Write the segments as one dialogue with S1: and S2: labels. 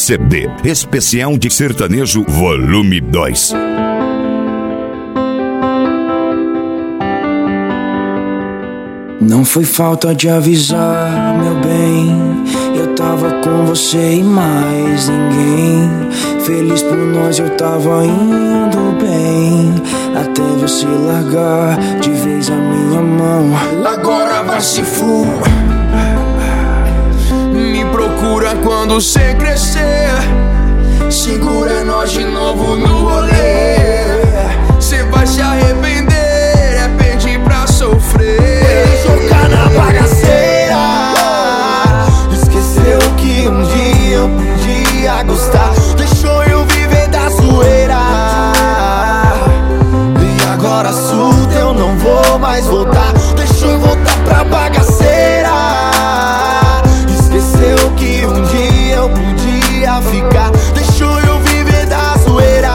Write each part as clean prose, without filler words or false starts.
S1: CD Especial de Sertanejo Volume 2.
S2: Não foi falta de avisar, meu bem, eu tava com você e mais ninguém. Feliz por nós eu tava indo bem, até você largar de vez a minha mão. Agora vai se full. Me procura quando cê crescer, segura nós de novo no rolê. Cê vai se arrepender, é pedir pra sofrer. Jogar na bagaceira, esqueceu que um dia eu podia gostar. Deixou eu viver da zoeira, e agora surta eu não vou mais voltar. Deixou eu voltar pra bagaceira, esqueceu que um dia eu podia ficar. Deixou eu viver da zoeira,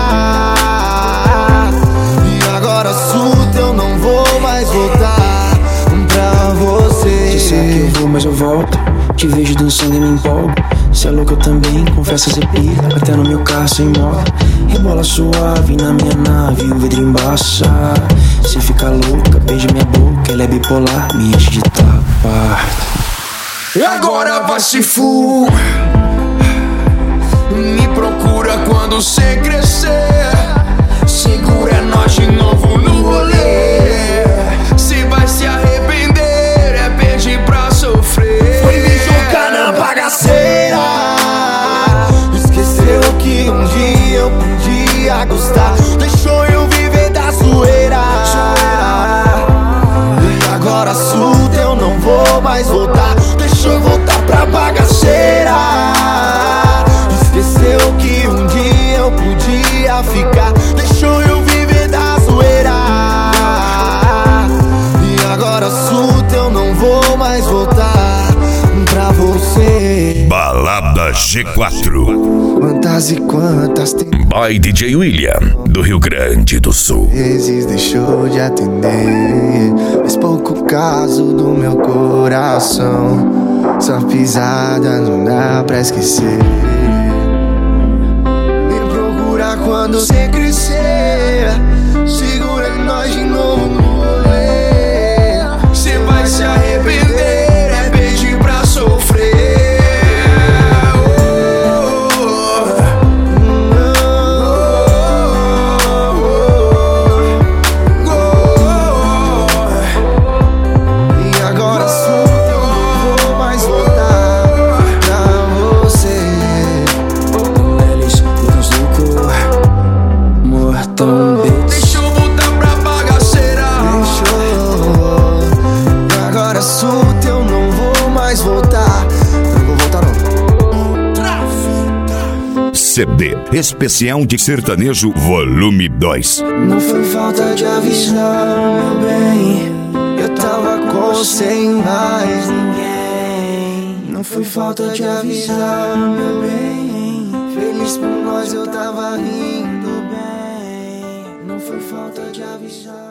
S2: e agora surta eu não vou mais voltar pra você. Você sabe que eu vou, mas eu volto. Te vejo dançando e me empolgo. Cê é louco, eu também, confesso, cê pira. Até no meu carro sem mola, rebola suave na minha nave, o vidro embaça. Cê fica louca, beija minha boca. Ela é bipolar, me enche de tapa. E agora vai se full. Me procura quando cê crescer, segura nós de novo no rolê. Cê vai se arrepender, é pedir pra sofrer. Foi me jogar na bagaceira, esqueceu que um dia eu podia gostar. Deixou eu viver da zoeira, e agora surta eu não vou mais voltar. Deixou eu voltar pra bagaceira, esqueceu que um dia eu podia ficar. Deixou eu viver da zoeira, e agora surta eu não vou mais voltar pra você.
S1: Balada G4.
S3: Quantas e quantas tem
S1: By DJ William, do Rio Grande do Sul.
S3: vezes deixou de atender, mas pouco caso do meu coração. Só pisada não dá pra esquecer. Me procura quando cê crescer, segura nós de novo no rolê.
S2: Cê vai se arrepender, é pedir pra sofrer.
S3: E agora surta eu não vou mais voltar pra você.
S2: Eles nos loucos, mortão beats. Deixa eu voltar pra bagaceira.
S3: Deixou. E agora surta eu não vou mais voltar. Não vou voltar não.
S1: CD Especial de Sertanejo Volume 2.
S2: Não foi falta de avisar, meu bem, eu tava com você e mais ninguém. Não foi falta de avisar, meu bem, feliz por nós eu tava rindo bem. Não foi falta de avisar.